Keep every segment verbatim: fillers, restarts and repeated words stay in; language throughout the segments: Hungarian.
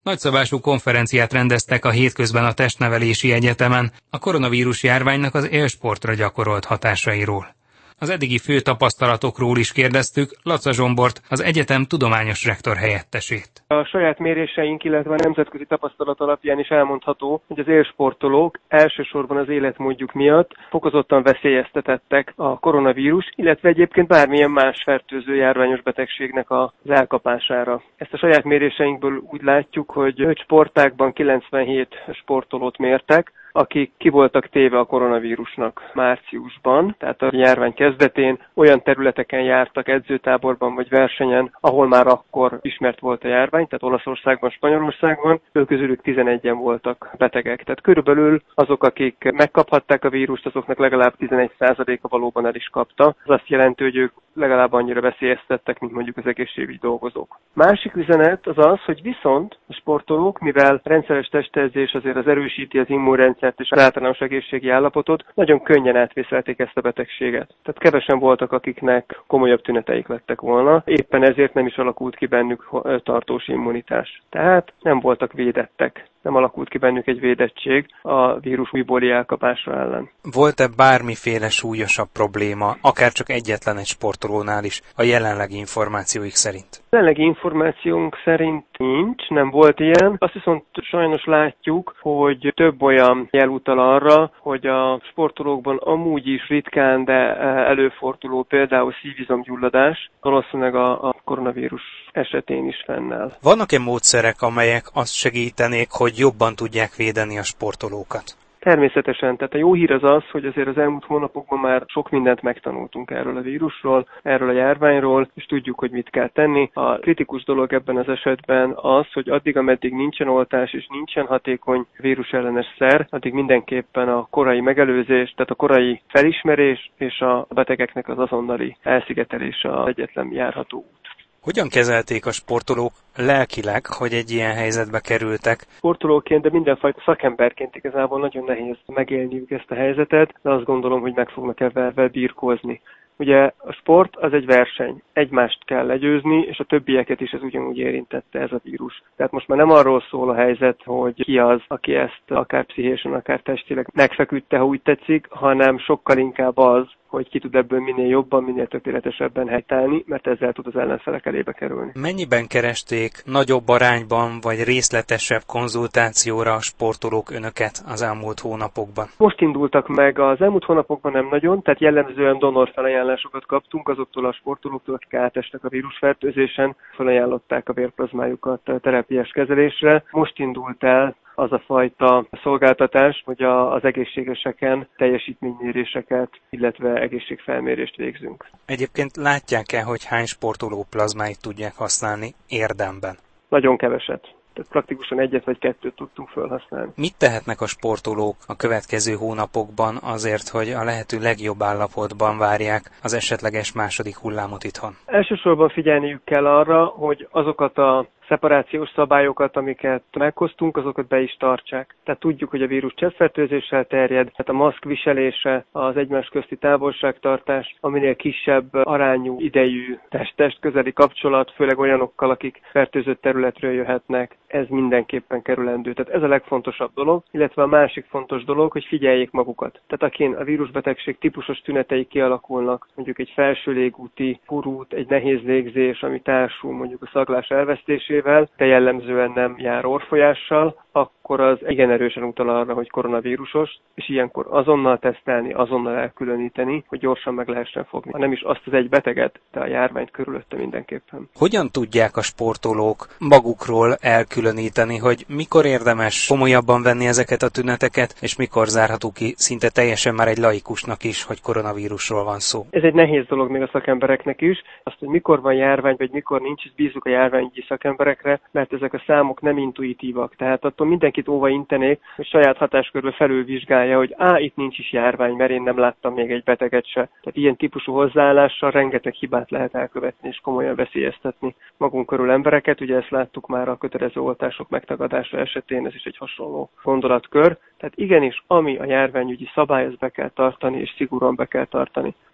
Nagyszabású konferenciát rendeztek a hétközben a Testnevelési Egyetemen a koronavírus járványnak az élsportra gyakorolt hatásairól. Az eddigi fő tapasztalatokról is kérdeztük Laca Zsombort, az egyetem tudományos rektor helyettesét. A saját méréseink, illetve a nemzetközi tapasztalat alapján is elmondható, hogy az élsportolók elsősorban az életmódjuk miatt fokozottan veszélyeztetettek a koronavírus, illetve egyébként bármilyen más fertőző járványos betegségnek az elkapására. Ezt a saját méréseinkből úgy látjuk, hogy öt sportágban kilencvenhét sportolót mértek, akik ki voltak téve a koronavírusnak márciusban, tehát a járvány kezdetén olyan területeken jártak edzőtáborban vagy versenyen, ahol már akkor ismert volt a járvány, tehát Olaszországban, Spanyolországban, ők közülük tizenegyen voltak betegek. Tehát körülbelül azok, akik megkaphatták a vírust, azoknak legalább tizenegy százaléka valóban el is kapta. Ez azt jelenti, hogy ők legalább annyira veszélyeztettek, mint mondjuk az egészségügyi dolgozók. Másik üzenet az az, hogy viszont a sportolók, mivel rendszeres testedzés azért az erősíti az immunrendszert és az általános egészségi állapotot, nagyon könnyen átvészelték ezt a betegséget. Tehát kevesen voltak, akiknek komolyabb tüneteik lettek volna, éppen ezért nem is alakult ki bennük tartós immunitás. Tehát nem voltak védettek. Nem alakult ki bennük egy védettség a vírus újbóli elkapása ellen. Volt-e bármiféle súlyosabb probléma, akár csak egyetlen egy sportolónál is, a jelenlegi információik szerint? A jelenlegi információnk szerint nincs, nem volt ilyen. Azt viszont sajnos látjuk, hogy több olyan jel utal arra, hogy a sportolókban amúgy is ritkán, de előforduló például szívizomgyulladás valószínűleg a, a koronavírus esetén is fennáll. Vannak-e módszerek, amelyek azt segítenék, hogy jobban tudják védeni a sportolókat? Természetesen, tehát a jó hír az az, hogy azért az elmúlt hónapokban már sok mindent megtanultunk erről a vírusról, erről a járványról, és tudjuk, hogy mit kell tenni. A kritikus dolog ebben az esetben az, hogy addig, ameddig nincsen oltás és nincsen hatékony vírusellenes szer, addig mindenképpen a korai megelőzés, tehát a korai felismerés és a betegeknek az azonnali elszigetelése az egyetlen járható út. Hogyan kezelték a sportolók lelkileg, hogy egy ilyen helyzetbe kerültek? Sportolóként, de mindenfajta szakemberként igazából nagyon nehéz megélniük ezt a helyzetet, de azt gondolom, hogy meg fognak ebben birkózni. Ugye a sport az egy verseny, egymást kell legyőzni, és a többieket is ez ugyanúgy érintette ez a vírus. Tehát most már nem arról szól a helyzet, hogy ki az, aki ezt akár pszichésen, akár testileg megfeküdte, ha úgy tetszik, hanem sokkal inkább az, hogy ki tud ebből minél jobban, minél tökéletesebben helytállni, mert ezzel tud az ellenfelek elébe kerülni. Mennyiben keresték nagyobb arányban, vagy részletesebb konzultációra a sportolók önöket az elmúlt hónapokban? Most indultak meg, az elmúlt hónapokban nem nagyon, tehát jellemzően donor felajánlásokat kaptunk azoktól a sportolóktól, akik átestek a vírusfertőzésen, felajánlották a vérplazmájukat terápiás kezelésre. Most indult el az a fajta szolgáltatás, hogy a, az egészségeseken teljesítményméréseket, illetve egészségfelmérést végzünk. Egyébként látják-e, hogy hány sportoló plazmáit tudják használni érdemben? Nagyon keveset. Tehát praktikusan egyet vagy kettőt tudtunk felhasználni. Mit tehetnek a sportolók a következő hónapokban azért, hogy a lehető legjobb állapotban várják az esetleges második hullámot itthon? Elsősorban figyelniük kell arra, hogy azokat a szeparációs szabályokat, amiket meghoztunk, azokat be is tartsák. Tehát tudjuk, hogy a vírus cseppfertőzéssel terjed, tehát a maszk viselése, az egymás közti távolságtartás, aminél kisebb arányú idejű test-test közeli kapcsolat, főleg olyanokkal, akik fertőzött területről jöhetnek, ez mindenképpen kerülendő. Tehát ez a legfontosabb dolog, illetve a másik fontos dolog, hogy figyeljék magukat. Tehát akin a vírusbetegség típusos tünetei kialakulnak, mondjuk egy felső légúti furút, egy nehéz légzés, ami társul mondjuk a szaglás elvesztésével, de jellemzően nem jár orrfolyással, akkor az igen erősen utal arra, hogy koronavírusos, és ilyenkor azonnal tesztelni, azonnal elkülöníteni, hogy gyorsan meg lehessen fogni. Ha nem is azt az egy beteget, de a járványt körülötte mindenképpen. Hogyan tudják a sportolók magukról elkülöníteni, hogy mikor érdemes komolyabban venni ezeket a tüneteket, és mikor zárható ki szinte teljesen már egy laikusnak is, hogy koronavírusról van szó? Ez egy nehéz dolog még a szakembereknek is. Azt, hogy mikor van járvány, vagy mikor nincs, ezt bízzuk a járványügyi szakemberekre, mert ezek a számok nem intuitívak. Tehát attól mindenkit óva intenék, hogy saját hatáskörbe felülvizsgálja, hogy á, itt nincs is járvány, mert én nem láttam még egy beteget se. Tehát ilyen típusú hozzáállással rengeteg hibát lehet elkövetni és komolyan veszélyeztetni magunk körül embereket. Ugye ezt láttuk már a kötelező oltások megtagadása esetén, ez is egy hasonló gondolatkör. Tehát igenis, ami a járványügyi szabály, ezt be kell tartani, és szigorúan be kell tartani.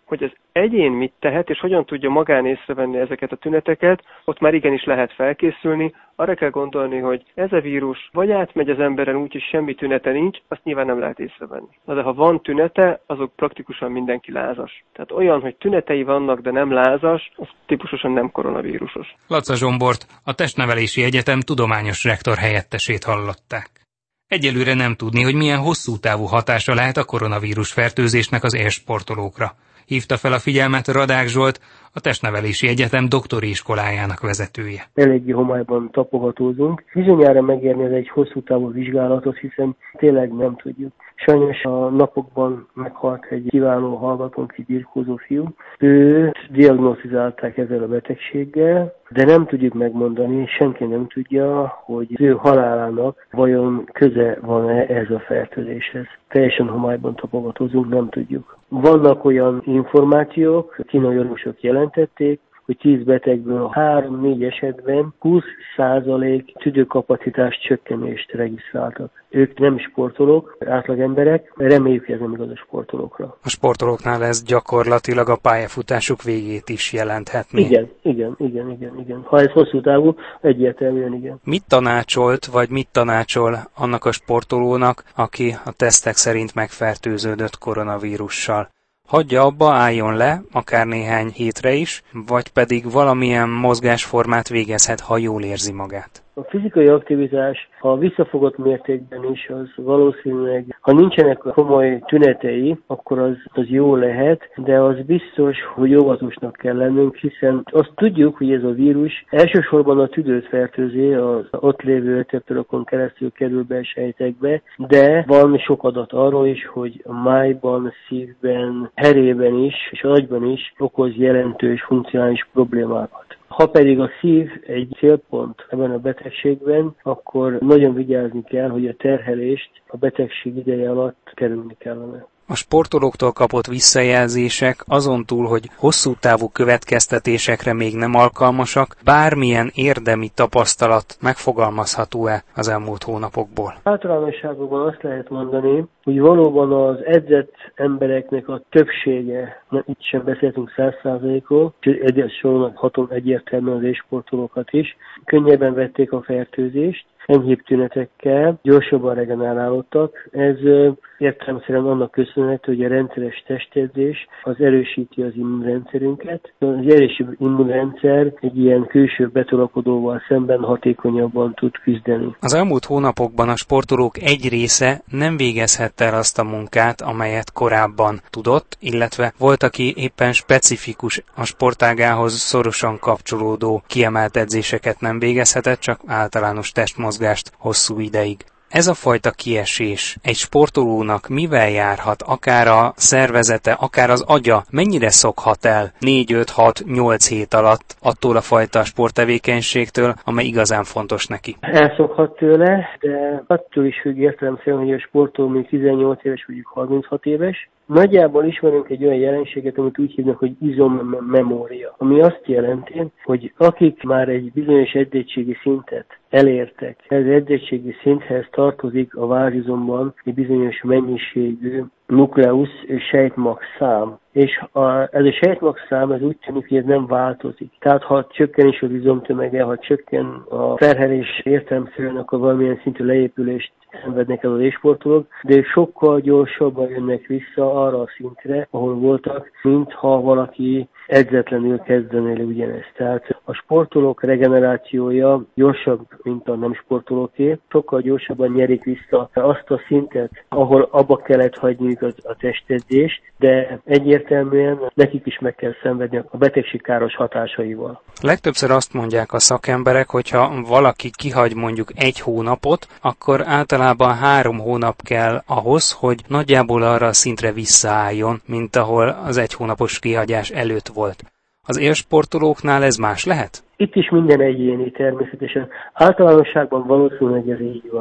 Hogy az egyén mit tehet, és hogyan tudja magán észrevenni ezeket a tüneteket, ott már igenis lehet felkészülni. Arra kell gondolni, hogy ez a vírus vagy átmegy az emberen úgy, hogy semmi tünete nincs, azt nyilván nem lehet észrevenni. Na de ha van tünete, azok praktikusan mindenki lázas. Tehát olyan, hogy tünetei vannak, de nem lázas, az típusosan nem koronavírusos. Laca Zsombort, a Testnevelési Egyetem tudományos rektor helyettesét hallották. Egyelőre nem tudni, hogy milyen hosszú távú hatása lehet a koronavírus fertőzésnek az élsportolókra. Hívta fel a figyelmet Radák Zsolt, a Testnevelési Egyetem doktori iskolájának vezetője. Eléggé homályban tapogatózunk. Bizonyára megérni ez egy hosszú távú vizsgálatot, hiszen tényleg nem tudjuk. Sajnos a napokban meghalt egy kiváló hallgatónk, egy birkózó fiú. Őt diagnosztizálták ezzel a betegséggel, de nem tudjuk megmondani, senki nem tudja, hogy az ő halálának vajon köze van-e ez a fertőzéshez. Teljesen homályban tapogatózunk, nem tudjuk. Vannak olyan információk, kínai orvosok jelentették, hogy tíz betegből három-négy esetben húsz százalék tüdőkapacitás csökkenést regisztráltak. Ők nem sportolók, átlag emberek, reméljük, hogy ez nem igaz a sportolókra. A sportolóknál ez gyakorlatilag a pályafutásuk végét is jelenthetné. Igen, igen, igen, igen, igen. Ha ez hosszú távú, egyértelműen igen. Mit tanácsolt, vagy mit tanácsol annak a sportolónak, aki a tesztek szerint megfertőződött koronavírussal? Hagyja abba, álljon le, akár néhány hétre is, vagy pedig valamilyen mozgásformát végezhet, ha jól érzi magát. A fizikai aktivitás, ha visszafogott mértékben is, az valószínűleg, ha nincsenek komoly tünetei, akkor az, az jó lehet, de az biztos, hogy óvatosnak kell lennünk, hiszen azt tudjuk, hogy ez a vírus elsősorban a tüdőt fertőzi, az ott lévő receptorokon keresztül kerül be a sejtekbe, de van sok adat arról is, hogy a májban, szívben, herében is, és a agyban is okoz jelentős funkcionális problémákat. Ha pedig a szív egy célpont ebben a betegségben, akkor nagyon vigyázni kell, hogy a terhelést a betegség ideje alatt kerülni kellene. A sportolóktól kapott visszajelzések azon túl, hogy hosszú távú következtetésekre még nem alkalmasak, bármilyen érdemi tapasztalat megfogalmazható-e az elmúlt hónapokból? Általánosságban azt lehet mondani, hogy valóban az edzett embereknek a többsége, itt sem beszéltünk száz százalékról, egyes sorolnak haton egyértelműen az élsportolókat is, könnyebben vették a fertőzést, enyhébb tünetekkel, gyorsabban regenerálódtak. Ez értelemszerűen annak köszönhető, hogy a rendszeres testedzés az erősíti az immunrendszerünket. Az erősebb immunrendszer egy ilyen külső betolakodóval szemben hatékonyabban tud küzdeni. Az elmúlt hónapokban a sportolók egy része nem végezhette el azt a munkát, amelyet korábban tudott, illetve volt, aki éppen specifikus a sportágához szorosan kapcsolódó kiemelt edzéseket nem végezhetett, csak általános testmozgást hosszú ideig. Ez a fajta kiesés egy sportolónak mivel járhat, akár a szervezete, akár az agya, mennyire szokhat el négy, öt, hat, nyolc hét alatt attól a fajta sporttevékenységtől, amely igazán fontos neki? Elszokhat tőle, de attól is függ értelemszerűen, hogy a sportoló még tizennyolc éves, vagy harminchat éves. Nagyjából ismerünk egy olyan jelenséget, amit úgy hívnak, hogy izommemória, ami azt jelenti, hogy akik már egy bizonyos edzettségi szintet elértek, ez edzettségi szinthez tartozik a vázizomban egy bizonyos mennyiségű nukleusz sejtmag szám. És a, ez a sejtmag szám, ez úgy tűnik, hogy ez nem változik. Tehát ha csökken is az izomtömege, ha csökken a terhelés értelemszerűen, akkor valamilyen szintű leépülést szenvednek el az élsportolók, de ők sokkal gyorsabban jönnek vissza arra a szintre, ahol voltak, mint ha valaki edzetlenül kezdene el ugyanezt. Tehát a sportolók regenerációja gyorsabb, mint a nem sportolóké, sokkal gyorsabban nyerik vissza azt a szintet, ahol abba kellett hagyniuk a, a testedzést, de egyértelműen nekik is meg kell szenvedni a betegség káros hatásaival. Legtöbbször azt mondják a szakemberek, hogyha valaki kihagy mondjuk egy hónapot, akkor általában három hónap kell ahhoz, hogy nagyjából arra a szintre visszaálljon, mint ahol az egy hónapos kihagyás előtt volt. Az élsportolóknál ez más lehet? Itt is minden egyéni természetesen. Általánosságban valószínűleg ez így van.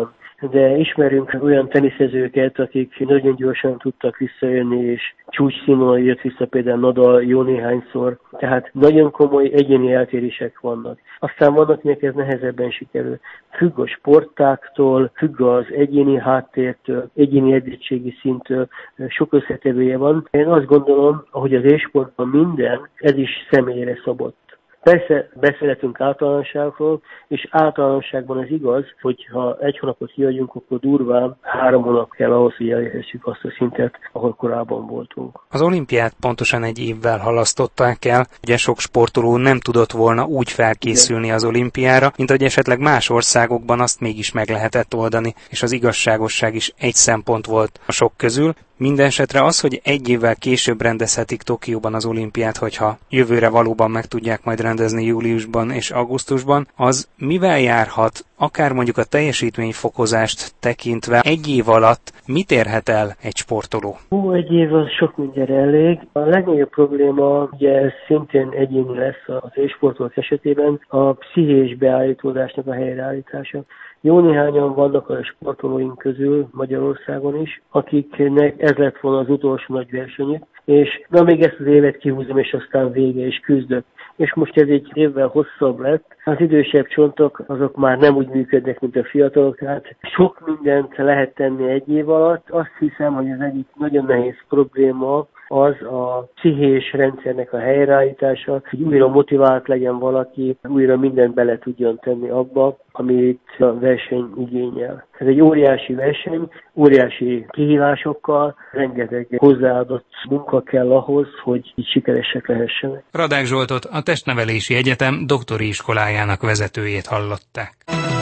de ismerünk olyan teniszezőket, akik nagyon gyorsan tudtak visszajönni, és csúcsszínvonal jött vissza, például Nadal jó néhányszor, tehát nagyon komoly egyéni eltérések vannak. Aztán vannak, akinek ez nehezebben sikerül. Függ a sportáktól, függ az egyéni háttértől, egyéni edzettségi szinttől, sok összetevője van. Én azt gondolom, hogy az élsportban minden, ez is személyre szabott. Persze beszélhetünk általánosságról, és általánosságban ez igaz, hogy ha egy hónapot kiadjunk, akkor durván három hónap kell ahhoz, hogy elérhessük azt a szintet, ahol korábban voltunk. Az olimpiát pontosan egy évvel halasztották el, ugye sok sportoló nem tudott volna úgy felkészülni az olimpiára, mint hogy esetleg más országokban azt mégis meg lehetett oldani, és az igazságosság is egy szempont volt a sok közül. Mindenesetre az, hogy egy évvel később rendezhetik Tokióban az olimpiát, hogyha jövőre valóban meg tudják majd rendezni júliusban és augusztusban, az mivel járhat, akár mondjuk a teljesítményfokozást tekintve egy év alatt mit érhet el egy sportoló? Ó, egy év az sok mindenre elég. A legnagyobb probléma, ugye ez szintén egyéni lesz az élsportolók esetében, a pszichés beállítódásnak a helyreállítása. Jó néhányan vannak a sportolóink közül Magyarországon is, akiknek ez lett volna az utolsó nagy versenyük, és na még ezt az évet kihúzom, és aztán vége, és küzdök. És most ez egy évvel hosszabb lett. Az idősebb csontok azok már nem úgy működnek, mint a fiatalok, tehát sok mindent lehet tenni egy év alatt. Azt hiszem, hogy az egyik nagyon nehéz probléma az a pszichés rendszernek a helyreállítása, hogy újra motivált legyen valaki, újra mindent bele tudjon tenni abba, amit a verseny igényel. Ez egy óriási verseny, óriási kihívásokkal, rengeteg hozzáadott munka kell ahhoz, hogy így sikeresek lehessenek. Radák Zsoltot, a Testnevelési Egyetem doktori iskolájának vezetőjét hallották.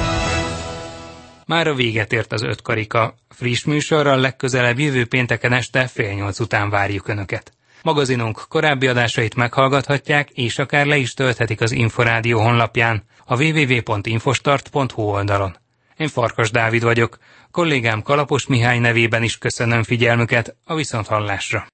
Már a véget ért az öt karika. Friss műsorral legközelebb jövő pénteken este fél nyolc után várjuk Önöket. Magazinunk korábbi adásait meghallgathatják, és akár le is tölthetik az Inforádió honlapján, a double-u double-u double-u pont infostart pont hu oldalon. Én Farkas Dávid vagyok, kollégám Kalapos Mihály nevében is köszönöm figyelmüket, a viszonthallásra.